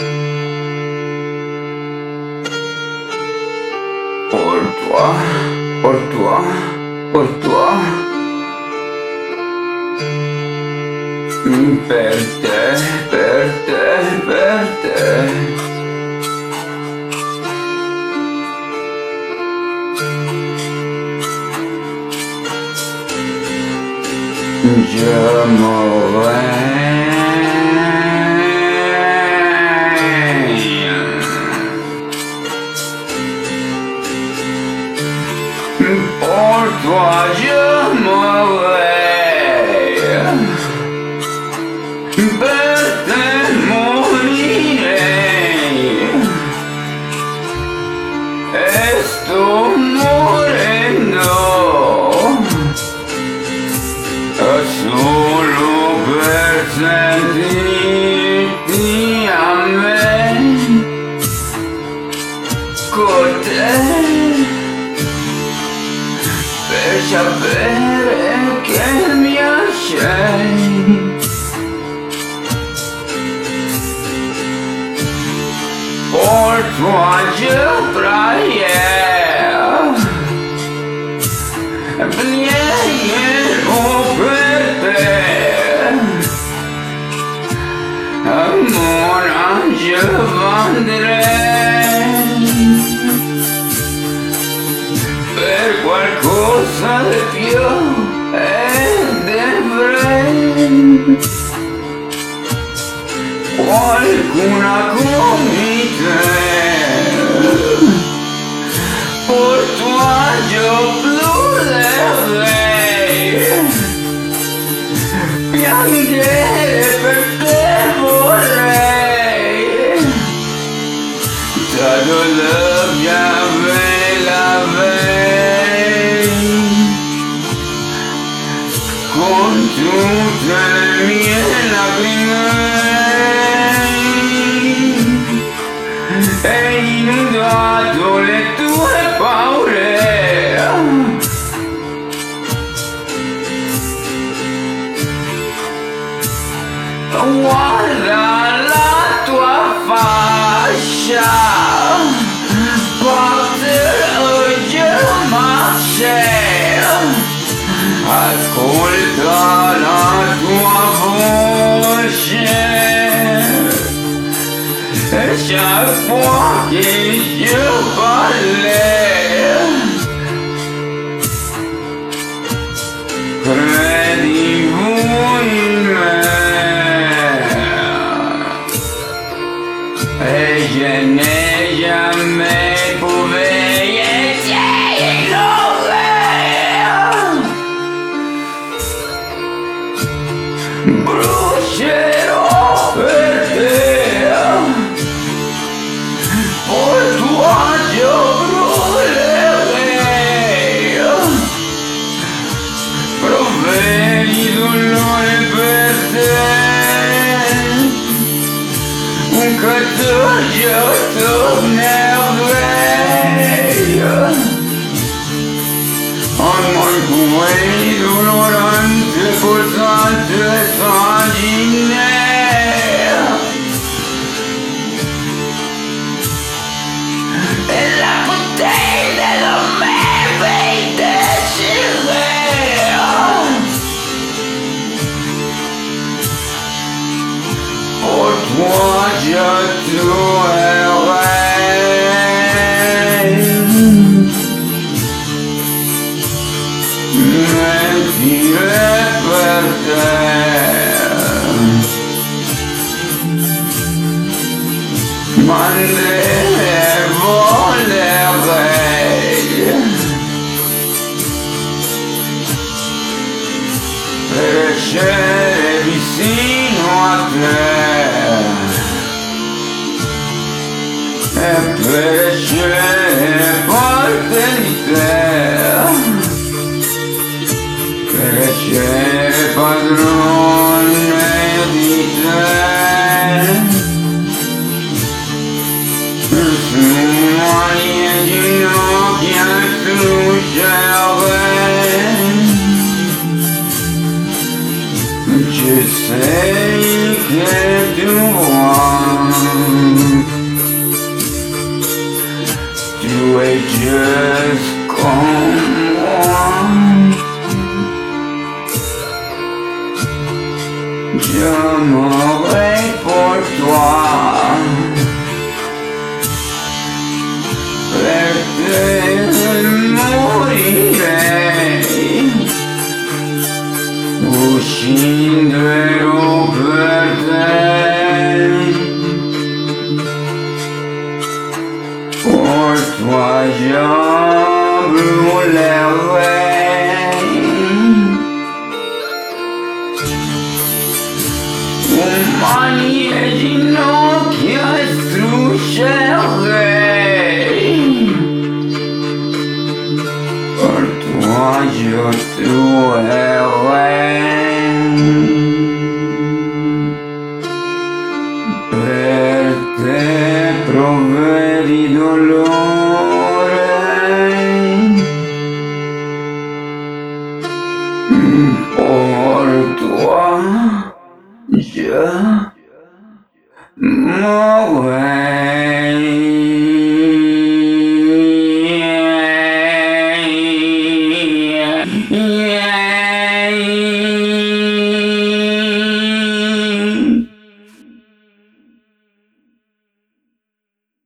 Pour toi, pour toi, pour toi. Per te, per te, per te. Je mourrai pour toi, je mourrai per te morirei e sto morendo solo per sentirti a me con te, per sapere che mi sei. Pour toi je prière, prière per te, mon ange vendrei per qualcosa di più e dovrei qualcuna come te. Pour toi je pleurerai, piangere per te vorrei, ta douleur j'avais la veille, con tutte le mie lacrime e inondato le tue paure. Guarda la tua faccia, partirò giù ma sei, ascolta la tua voce. Et chaque fois que je parlais, credivo in me et je n'ai jamais prouvé essayer l'horaire. Brucerò per te. Pour toi je brûlerai, provai di dolore per te, che tu je tornerai, en mon cuore dolorante, pulsante, sanguinaire. Moi je tuerai, mentirai per te, volerei per essere vicino a te. E per essere parte di te, per essere padrone di te, su mani e ginocchia struscerei, ci sei che tu one. Tu es juste comme moi. Je mourrai pour toi. Per te morirei. Uscirò per te. Por toi je brûlerai. Umani e ginocchia struscerei. Per toi je tuerai. Per te proveri dolore. Por toi je mourrai.